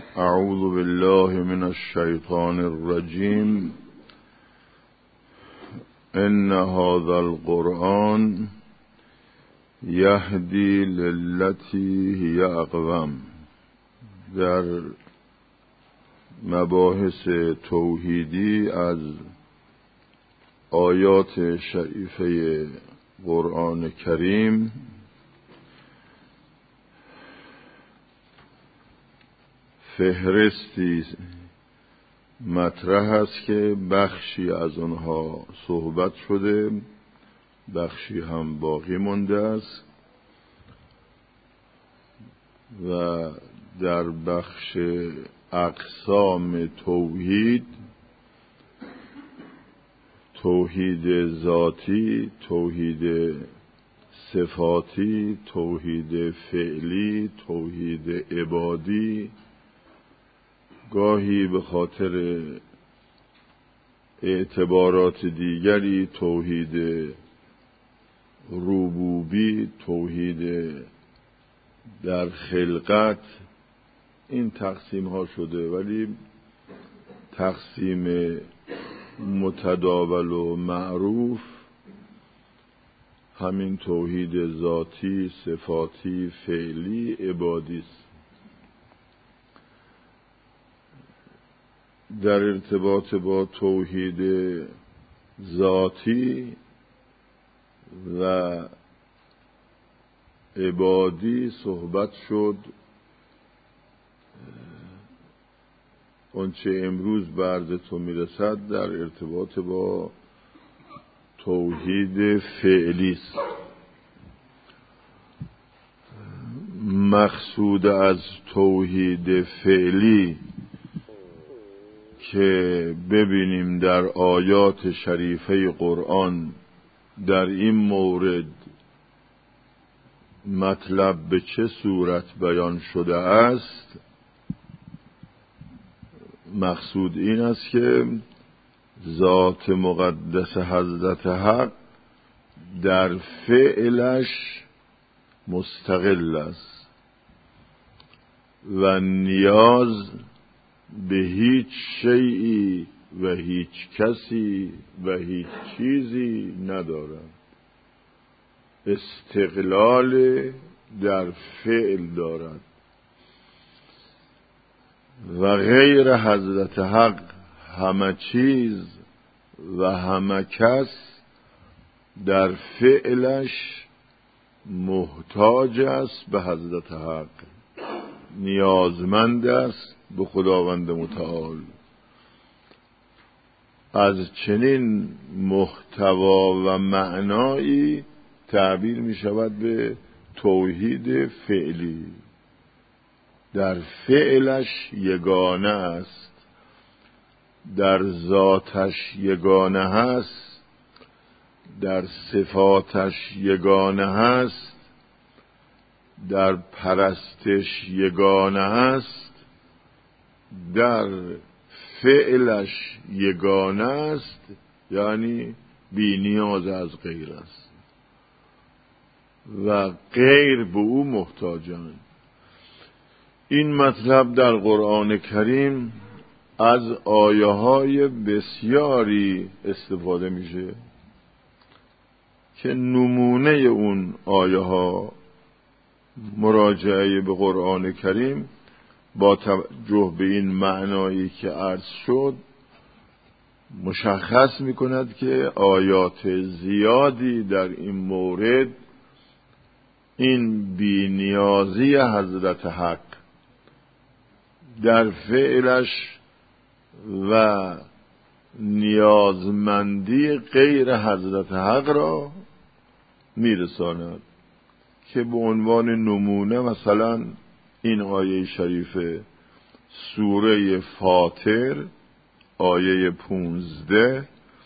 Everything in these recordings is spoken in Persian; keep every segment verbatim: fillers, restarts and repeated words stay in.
اعوذ بالله من الشیطان الرجیم. ان هذا القرآن یهدی للتی هی اقوم. در مباحث توحیدی از آیات شریفه قرآن کریم فهرستی مطرح است که بخشی از آنها صحبت شده، بخشی هم باقی مانده است و در بخش اقسام توحید، توحید ذاتی، توحید صفاتی، توحید فعلی، توحید عبادی، گاهی به خاطر اعتبارات دیگری توحید ربوبی، توحید در خلقت، این تقسیم ها شده، ولی تقسیم متداول و معروف همین توحید ذاتی، صفاتی، فعلی، عبادی است. در ارتباط با توحید ذاتی و عبادی صحبت شد. آنچه امروز به عرض تو میرسد در ارتباط با توحید فعلی است. مقصود از توحید فعلی که ببینیم در آیات شریفه قرآن در این مورد مطلب به چه صورت بیان شده است، مقصود این است که ذات مقدس حضرت حق در فعلش مستقل است و نیاز به هیچ شیئی و هیچ کسی و هیچ چیزی ندارد. استقلال در فعل دارد و غیر حضرت حق همه چیز و همه کس در فعلش محتاج است به حضرت حق، نیازمند است به خداوند متعال. از چنین محتوا و معنایی تعبیر می شود به توحید فعلی. در فعلش یگانه است، در ذاتش یگانه هست، در صفاتش یگانه هست، در پرستش یگانه هست، در فعلش یگانه است، یعنی بی نیاز از غیر است و غیر به او محتاجند. این مطلب در قرآن کریم از آیه های بسیاری استفاده میشه که نمونه اون آیه ها مراجعه به قرآن کریم با توجه به این معنایی که عرض شد مشخص می کند که آیات زیادی در این مورد این بی‌نیازی حضرت حق در فعلش و نیازمندی غیر حضرت حق را میرساند که به عنوان نمونه مثلا این آیه شریفه سوره فاطر آیه پونزده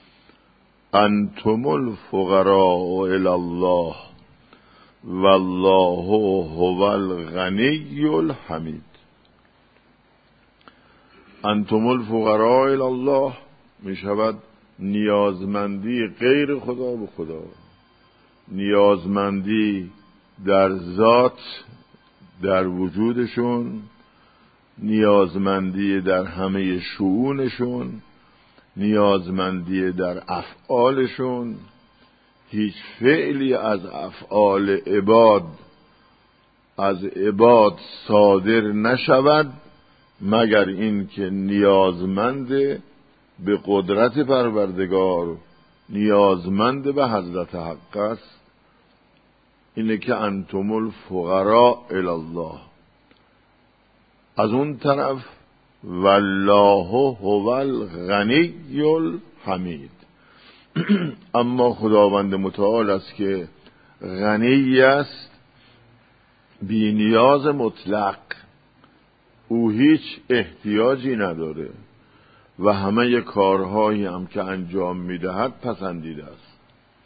انتم الفقراء الی الله والله هو الغنی الحمید. انتم الفقراء الی الله می شود نیازمندی غیر خدا به خدا، نیازمندی در ذات در وجودشون نیازمندی در همه شؤونشون، نیازمندی در افعالشون. هیچ فعلی از افعال عباد از عباد صادر نشود مگر این که نیازمند به قدرت پروردگار، نیازمند به حضرت حق است. اینه که انتم الفقراء الی الله. از اون طرف والله هو الغنی الحمید. اما خداوند متعال است که غنی است، بی نیاز مطلق، او هیچ احتیاجی نداره و همه کارهایی هم که انجام میدهد پسندیده است.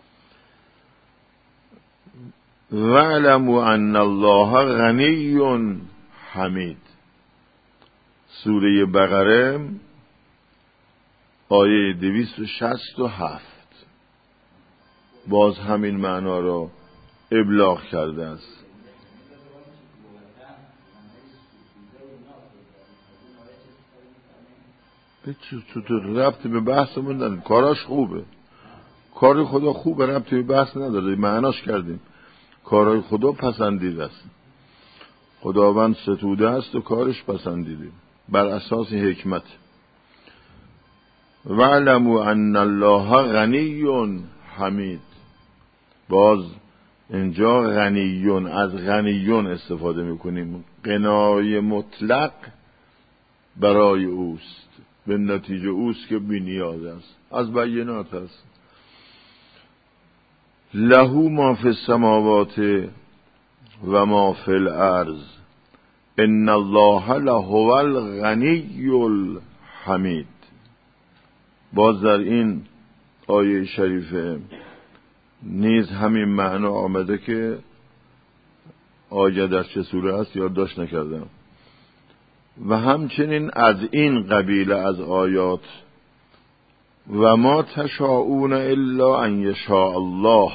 وَاعْلَمُوا أَنَّ اللَّهَ غَنِیٌّ حمید. سوره بقره آیه دویست و شصت و هفت باز همین معنا را ابلاغ کرده است. چطور ربطی به بحثمون نداره؟ کاراش خوبه، کار خدا خوبه، ربطی به بحث نداره، معناش کردیم. کارهای خدا پسندیده است، خداوند ستوده است و کارش پسندیده بر اساس حکمت. وَاعْلَمُوا أَنَّ اللَّهَ غَنِیٌّ حمید. باز اینجا غنیون، از غنیون استفاده میکنیم، غنای مطلق برای اوست، به نتیجه اوست که بی نیاز است. از بینات است. له ما فی السماوات و ما فی الارض ان الله لهو الغنی الحمید. باز در این آیه شریفه نیز همین معنا آمده که آیه در چه سوره است یادداشت نکردم. و همچنین از این قبیل از آیات و ما تشاءون الا ان یشاء الله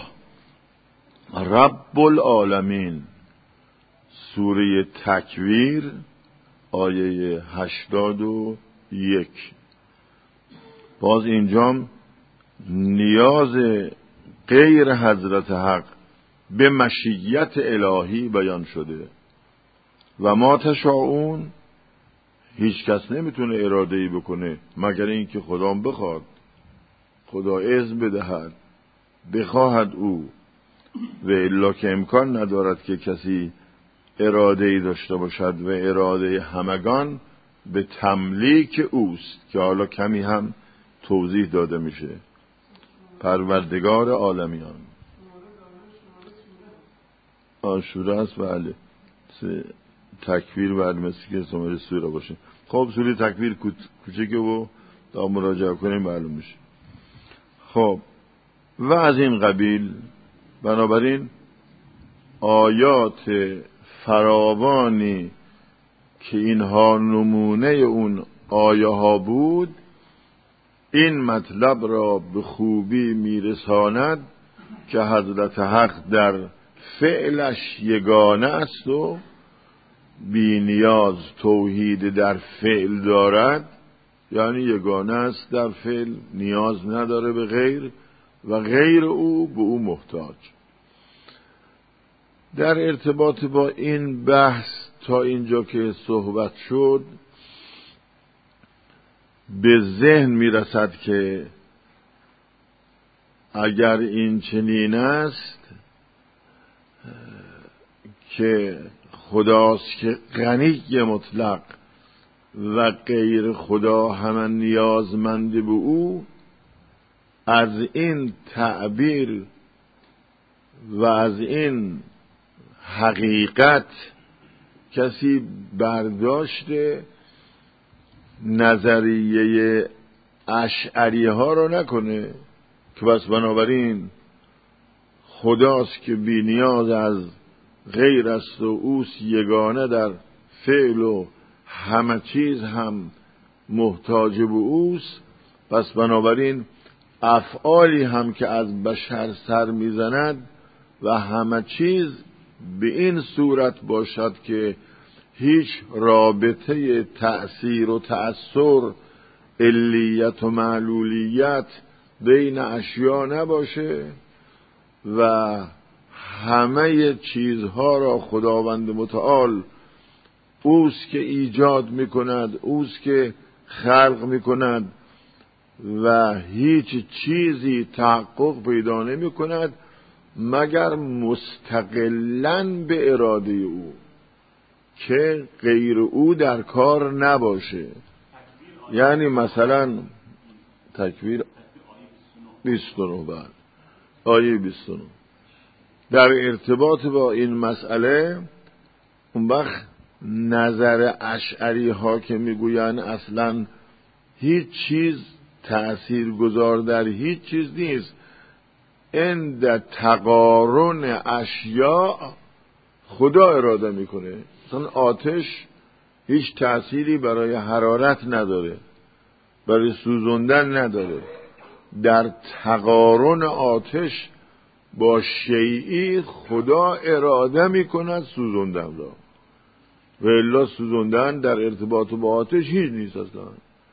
رب العالمین، سوره تکویر آیه هشتاد و یک. باز اینجا نیاز غیر حضرت حق به مشیت الهی بیان شده. و ما تشاءون، هیچ کس نمیتونه اراده‌ای بکنه مگر اینکه خدا بخواد، خدا اذن بدهد، بخواهد او، و الا که امکان ندارد که کسی اراده‌ای داشته باشد و اراده همگان به تملیک اوست که حالا کمی هم توضیح داده میشه. پروردگار عالمیان. آشوره است. بله، تکویر بعد مثل که سوره سوره باشه. خب سوره تکویر کوچکه و تا مراجعه کنیم معلوم میشه. خب و از این قبیل، بنابراین آیات فراوانی که اینها نمونه اون آیه ها بود این مطلب را به خوبی میرساند که حضرت حق در فعلش یگانه است و بی نیاز توحید در فعل دارد، یعنی یگانه است در فعل، نیاز نداره به غیر و غیر او به او محتاج. در ارتباط با این بحث تا اینجا که صحبت شد به ذهن میرسد که اگر این چنین است که خداست که غنی مطلق و غیر خدا همه نیازمند به او، از این تعبیر و از این حقیقت کسی برداشته نظریه اشعری ها رو نکنه که بس بنابراین خداست که بی نیاز از غیر است و اوست یگانه در فعل و همه چیز هم محتاج به اوست، پس بنابراین افعالی هم که از بشر سر میزند و همه چیز به این صورت باشد که هیچ رابطه تأثیر و تأثیر، علیت و معلولیت بین اشیا نباشه و همه چیزها را خداوند متعال اوست که ایجاد میکند، اوست که خلق میکند و هیچ چیزی تحقق پیدا نمیکند مگر مستقلاً به اراده او، که غیر او در کار نباشه. یعنی مثلا تکویر بیست و نه بعد آیه بیست و نه در ارتباط با این مسئله، اون وقت نظر اشعری ها که میگویند اصلا هیچ چیز تأثیر گذار در هیچ چیز نیست، عند تقارن اشیاء خدا اراده میکنه. مثلا آتش هیچ تأثیری برای حرارت نداره، برای سوزوندن نداره. در تقارن آتش با شیئی خدا اراده میکند سوزوندن را، و الا سوزوندن در ارتباط با آتش هیچ نیست اصلا.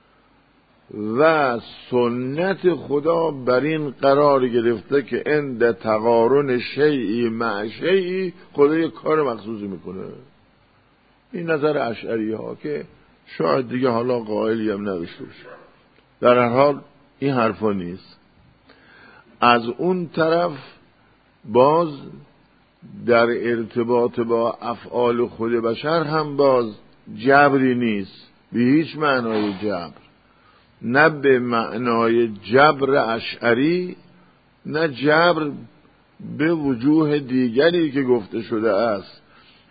و سنت خدا بر این قرار گرفته که عند تقارن شیئی مع شیئی خدا یک کار مخصوصی میکنه. این نظر اشعری ها که شاید دیگه حالا قائلی هم نداشته باشه. در هر حال این حرفا نیست. از اون طرف باز در ارتباط با افعال خود بشر هم باز جبری نیست به هیچ معنای جبر، نه به معنای جبر اشعری، نه جبر به وجوه دیگری که گفته شده است.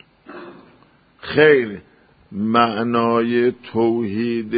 خیر، معنای توحید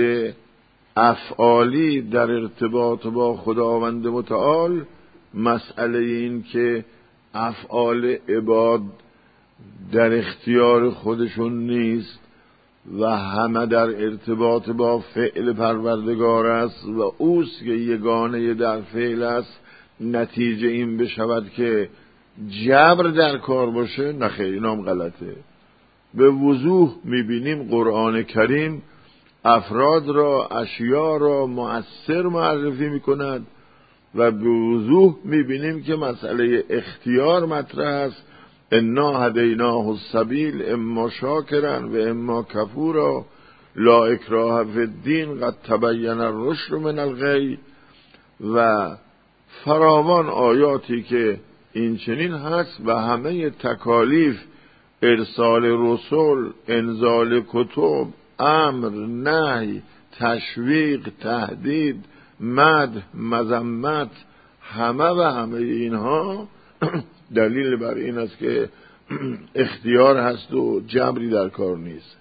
افعالی در ارتباط با خداوند متعال مسئله این که افعال عباد در اختیار خودشون نیست و همه در ارتباط با فعل پروردگار است و اوست که یگانه در فعل است. نتیجه این بشود که جبر در کار باشه، نه خیر، اینام غلطه. به وضوح میبینیم قرآن کریم افراد را، اشیا را مؤثر معرفی میکند و به وضوح میبینیم که مسئله اختیار مطرح است. انا هدیناه السبیل اما شاکرا و اما کفورا لا اکراه فی الدین قد تبین الرشد من الغی، و فراوان آیاتی که این چنین هست و همه تکالیف، ارسال رسول، انزال کتب، امر، نهی، تشویق، تهدید، مدح، مذمت، همه و همه اینها دلیل بر این است که اختیار هست و جبری در کار نیست.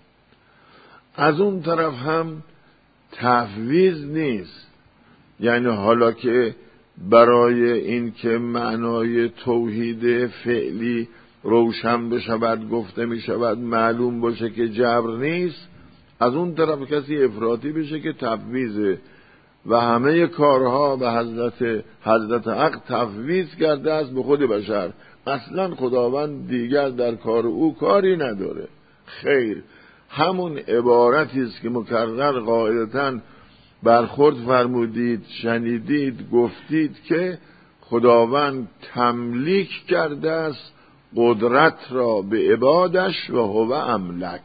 از اون طرف هم تفویض نیست. یعنی حالا که برای این که معنای توحید فعلی روشن بشود، گفته می شود، معلوم باشه که جبر نیست، از اون طرف کسی افراطی بشه که تفویضه و همه کارها به حضرت حضرت حق تفویض کرده است به خود بشر. اصلا خداوند دیگر در کار او کاری نداره. خیر، همون عبارتی است که مکرر قاعدتاً برخورد فرمودید، شنیدید، گفتید که خداوند تملیک کرده است قدرت را به عبادش و هو املک،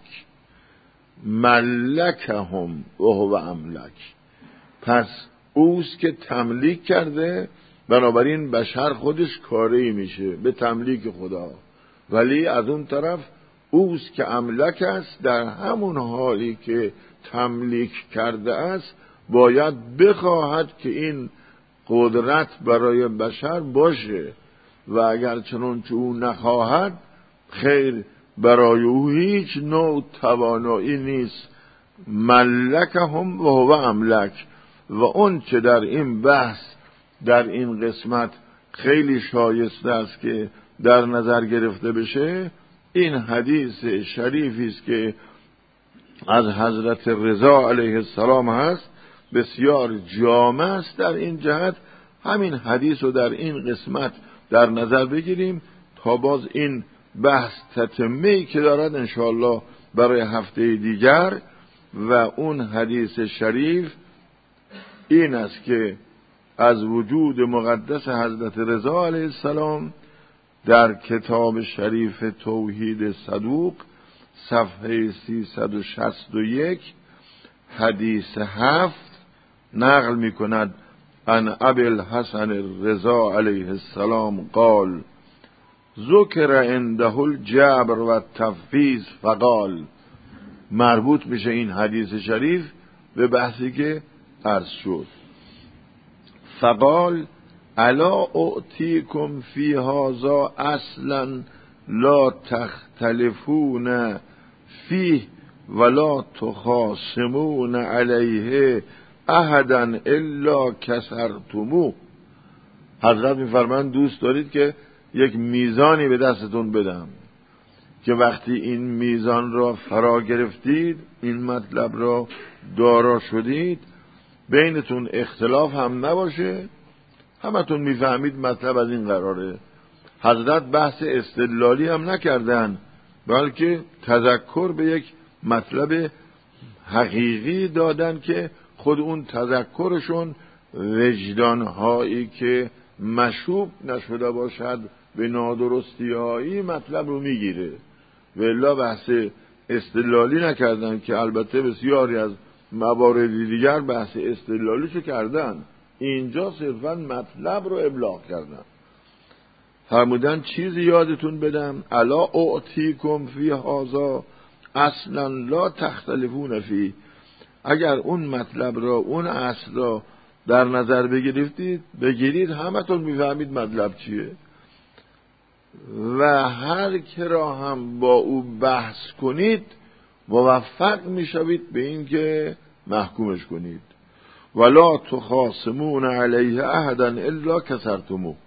ملکهم و هو املک. پس اوست که تملیک کرده، بنابراین بشر خودش کاری میشه به تملیک خدا، ولی از اون طرف اوست که املک است. در همون حالی که تملیک کرده است باید بخواهد که این قدرت برای بشر باشه و اگر چنانچه او نخواهد، خیر، برای او هیچ نوع توانایی نیست. ملکهم و هو املک. و اون چه در این بحث، در این قسمت خیلی شایسته است که در نظر گرفته بشه، این حدیث شریفی است که از حضرت رضا علیه السلام هست، بسیار جامع است. در این جهت همین حدیث رو در این قسمت در نظر بگیریم تا باز این بحث تتمه‌ای که دارد انشاءالله برای هفته دیگر. و اون حدیث شریف این است که از وجود مقدس حضرت رضا علیه السلام در کتاب شریف توحید صدوق صفحه سیصد و شصت و یک حدیث هفت نقل می کند عن ابی الحسن رضا علیه السلام قال ذکر عنده الجبر و التفویض فقال. مربوط میشه این حدیث شریف به بحثی که عرض شد. فقال الا اعطیکم فی هذا اصلا لا تختلفون فیه ولا تخاصمون علیه احدا الا کسرتموه. حضرت میفرمایند دوست دارید که یک میزانی به دستتون بدم که وقتی این میزان را فرا گرفتید، این مطلب را دارا شدید، بینتون اختلاف هم نباشه، همتون میفهمید مطلب از این قراره. حضرت بحث استدلالی هم نکردن، بلکه تذکر به یک مطلب حقیقی دادن که خود اون تذکرشون وجدانهایی که مشوب نشده باشد به نادرستی هایی مطلب رو میگیره. و الا بحث استدلالی نکردن که البته بسیاری از موارد دیگر بحث استدلالیشو کردن، اینجا صرفا مطلب رو ابلاغ کردن. فرمودن چیزی یادتون بدم الا اعطیکم فی هذا اصلا لا تختلفون فی. اگر اون مطلب را، اون اصل را در نظر بگیرید بگیرید همتون میفهمید مطلب چیه و هر که را هم با او بحث کنید موفق میشوید به این که محکومش کنید. ولا تخاصمون علیه احدا الا کسرتموه.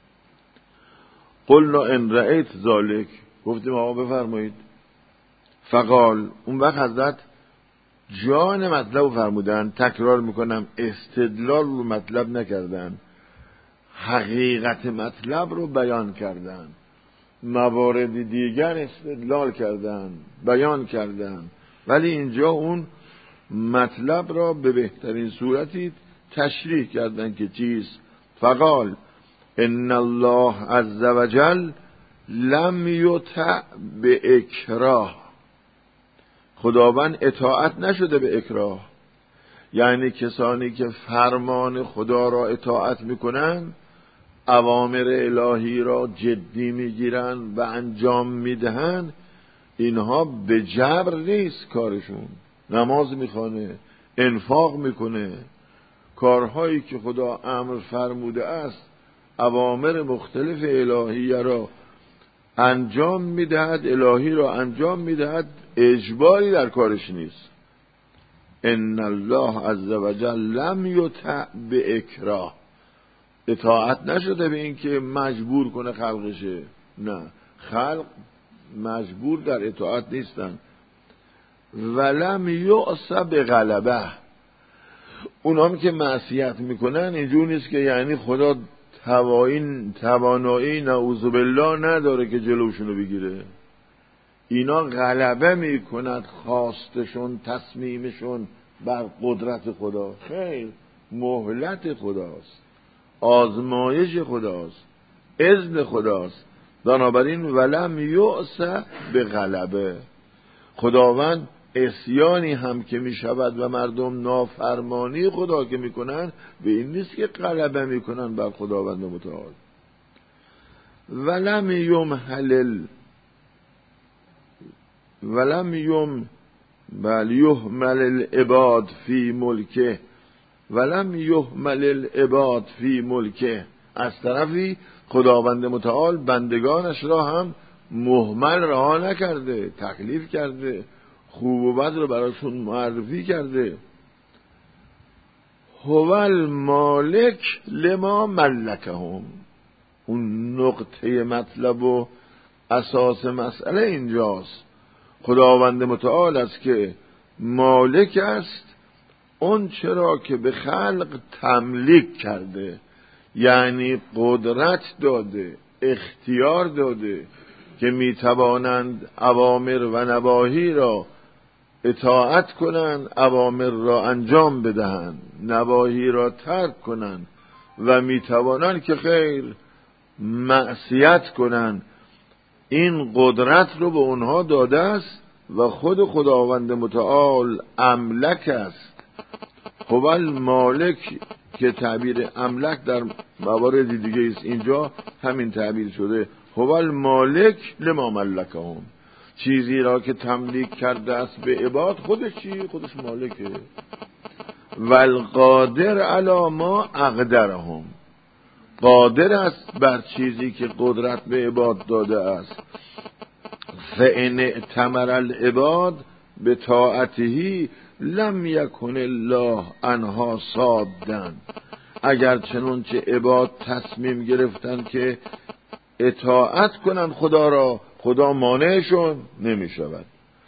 قلنا ان رأیت ذالک، گفتیم آقا بفرمایید. فقال، اون وقت حضرت جان مطلب رو فرمودن. تکرار میکنم استدلال رو مطلب نکردن، حقیقت مطلب رو بیان کردن. موارد دیگر استدلال کردن، بیان کردن، ولی اینجا اون مطلب را به بهترین صورتی تشریح کردن که چیز. فقال ان الله عز وجل لم یطع به اکراه. خداوند اطاعت نشده به اکراه، یعنی کسانی که فرمان خدا را اطاعت میکنن، اوامر الهی را جدی میگیرن و انجام میدهن، اینها به جبر نیست کارشون. نماز میخوانه، انفاق میکنه، کارهایی که خدا امر فرموده است، اوامر مختلف الهی را انجام میدهد، الهی را انجام میدهد، اجباری در کارش نیست. ان الله عز وجل لم یطع به اکراه. اطاعت نشده به این که مجبور کنه خلقشه، نه، خلق مجبور در اطاعت نیستن. ولم یعص به غلبه. اونام که معصیت میکنن اینجور نیست که یعنی خدا توانایی توانایی نعوذ بالله نداره که جلوشونو بگیره. اینا غلبه میکند خواستشون، تصمیمشون بر قدرت خدا. خیر، مهلت خداست، آزمایش خداست، اذن خداست. بنابراین ولم یعص به غلبه. خداوند عصیانی هم که می شود و مردم نافرمانی خدا که می کنن، به این نیست که غلبه می کنن بر خداوند متعال. ولم یمهل ولم یم بل یهمل العباد فی ملکه ولم یهمل العباد فی ملکه. از طرفی خداوند متعال بندگانش را هم مهمل رها نکرده، تکلیف کرده، خوب و بد رو براشون معرفی کرده. هو المالک لما ملکهم. اون نقطه مطلب و اساس مسئله اینجاست. خداوند متعال است که مالک است اون چرا که به خلق تملیک کرده، یعنی قدرت داده، اختیار داده، که میتوانند اوامر و نواهی را اطاعت کنند، اوامر را انجام بدهند، نواهی را ترک کنند و میتوانند که خیر معصیت کنند. این قدرت رو به اونها داده است و خود خداوند متعال املک است. هو المالک که تعبیر املک در موارد دیگه است، اینجا همین تعبیر شده. هو المالک لما ملکهم، چیزی را که تملیک کرده است به عباد، خودش چی؟ خودش مالکه. والقادر علی ما اقدرهم، قادر است بر چیزی که قدرت به عباد داده است. فإن ائتمر العباد به طاعته لم یکن الله عنها صادن، اگر چنانچه عباد تصمیم گرفتن که اطاعت کنن خدا را، خدا مانعشون نمی شود،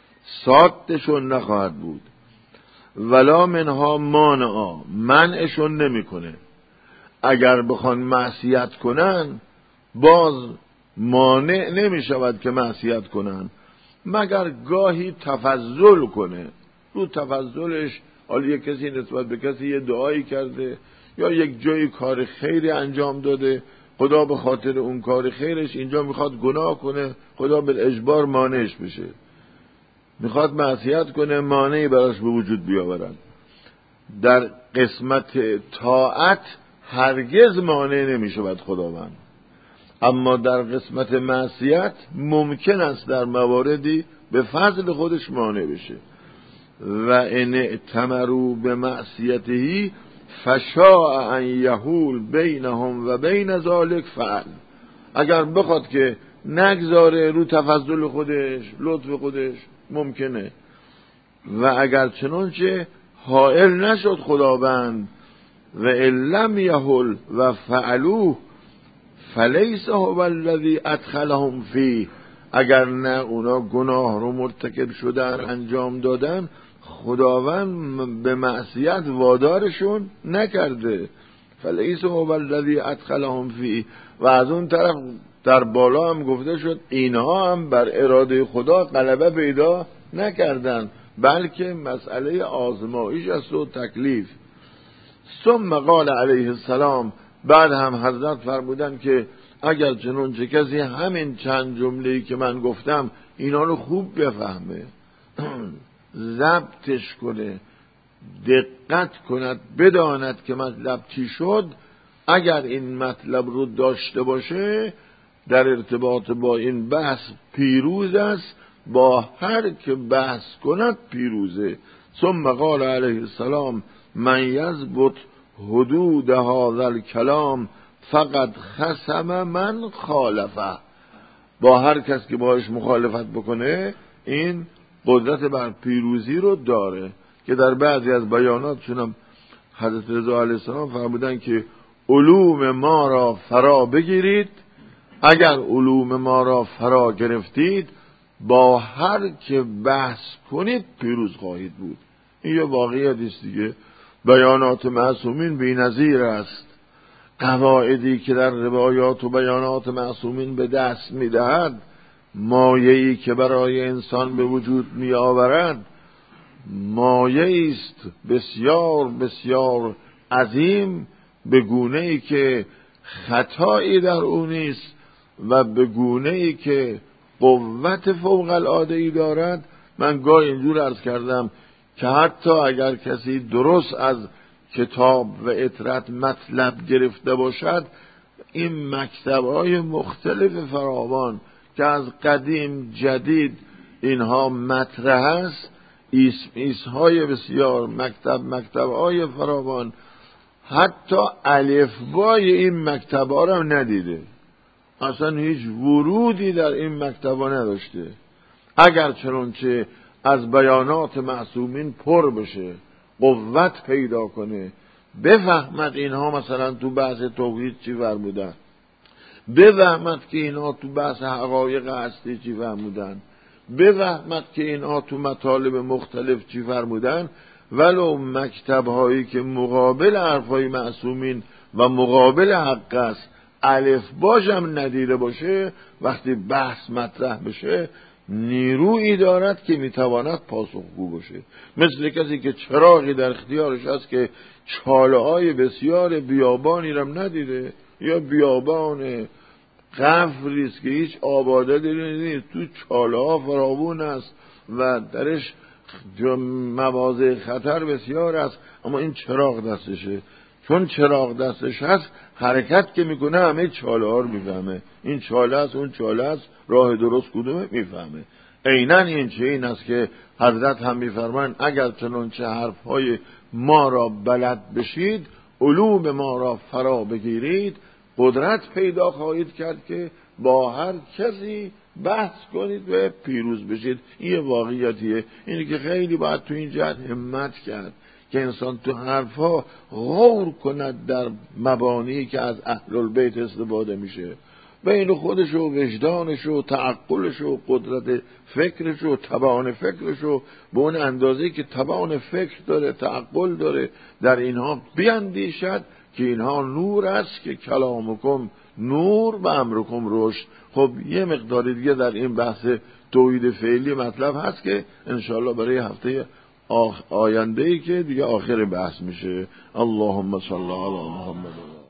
صادشون نخواهد بود. ولا منها مانعا، منعشون نمی کنه. اگر بخوان معصیت کنن باز مانع نمی شود که معصیت کنن، مگر گاهی تفضل کنه. رو تفضلش حالا یک کسی نسبت به کسی یه دعایی کرده یا یک جایی کار خیری انجام داده، خدا به خاطر اون کار خیرش اینجا میخواد گناه کنه، خدا بالاجبار مانعش بشه، میخواد معصیت کنه، مانعی براش به وجود بیاورن. در قسمت طاعت هرگز مانع نمیشود خداوند، اما در قسمت معصیت ممکن است در مواردی به فضل خودش مانع بشه. و ان ائتمروا به معصیته فشاء ان یحول بینهم و بین ذلک فعل، اگر بخواد که نگذاره رو تفضل خودش، لطف خودش، ممکنه. و اگر چنانچه حائل نشد خداوند و لم یحل و فعلوه فلیس هو الذی ادخلهم فیه، اگر نه اونا گناه رو مرتکب شدن، انجام دادن، خداوند به معصیت وادارشون نکرده. فلیس هو الذی ادخلهم فیه. و از اون طرف در بالا هم گفته شد اینها هم بر اراده خدا غلبه پیدا نکردن، بلکه مسئله آزمایش است و تکلیف. ثم قال علیه السلام، بعد هم حضرت فرمودن که اگر چنانچه کسی همین چند جمله‌ای که من گفتم اینا رو خوب بفهمه، ضبطش کنه، دقت کند، بداند که مطلب چی شد، اگر این مطلب رو داشته باشه در ارتباط با این بحث پیروز است، با هر که بحث کند پیروزه. ثم قال علیه السلام من یضبط حدود هذا الکلام فقط خصم من خالفه، با هر کس که باهاش مخالفت بکنه این قدرت بر پیروزی رو داره. که در بعضی از بیاناتشون هم حضرت رضا علیه السلام فرمودن که علوم ما را فرا بگیرید، اگر علوم ما را فرا گرفتید با هر که بحث کنید پیروز خواهید بود. این یه واقعیت است دیگه. بیانات معصومین بی‌نظیر است. قواعدی که در روایات و بیانات معصومین به دست می‌دهد، مایه‌ای که برای انسان به وجود می‌آورد، مایه‌ای است بسیار بسیار عظیم، به گونه‌ای که خطایی در او نیست و به گونه‌ای که قوت فوق العاده‌ای دارد. من گاهی اینجور عرض کردم که حتی اگر کسی درست از کتاب و اطرت مطلب گرفته باشد، این مکتب‌های مختلف فراوان که از قدیم جدید اینها مطرح است، ایس‌های بسیار، مکتب مکتب‌های فراوان، حتی الفبای این مکتب‌ها را ندیده، اصلا هیچ ورودی در این مکتب‌ها نداشته. اگر چنانچه از بیانات معصومین پر بشه، قوت پیدا کنه، بفهمد اینها مثلا تو بحث توحید چی فرمودن، بفهمد که اینها تو بحث حقایق هستی چی فرمودن، بفهمد که اینها تو مطالب مختلف چی فرمودن، ولو مکتب هایی که مقابل حرفای معصومین و مقابل حق است، الف باشم ندیده باشه، وقتی بحث مطرح بشه نیرویی دارد که میتواند پاسخگو باشه. مثل کسی که چراغی در اختیارش هست که چاله های بسیار بیابانی رم ندیده، یا بیابان قفری است که هیچ آباده داری نیست، تو چاله ها فراوون است و درش مواضع خطر بسیار است، اما این چراغ دستشه. چون چراغ دستش هست حرکت که میکنه همه چاله ها رو میفهمه، این چاله است اون چاله است، راه درست کدومه میفهمه. عیناً این چه این است که حضرت هم میفرمان اگر چنانچه حرفهای ما را بلد بشید، علوم ما را فرا بگیرید، قدرت پیدا خواهید کرد که با هر کسی بحث کنید و پیروز بشید. این واقعیتیه. اینی که خیلی باید تو این جهت همت کرد که انسان تو حرفها غور کند در مبانی که از اهل البیت استفاده میشه، بین خودش و وجدانش و تعقلش و قدرت فکرش و توان فکرش و به اون اندازه‌ای که توان فکر داره، تعقل داره، در اینها بیندیشد که اینها نور است که کلامکم نور و امرکم رشد. خب یه مقدار دیگه در این بحث توحید فعلی مطلب هست که انشاءالله برای هفته آینده‌ای که دیگه آخر بحث میشه. اللهم صل علی محمد.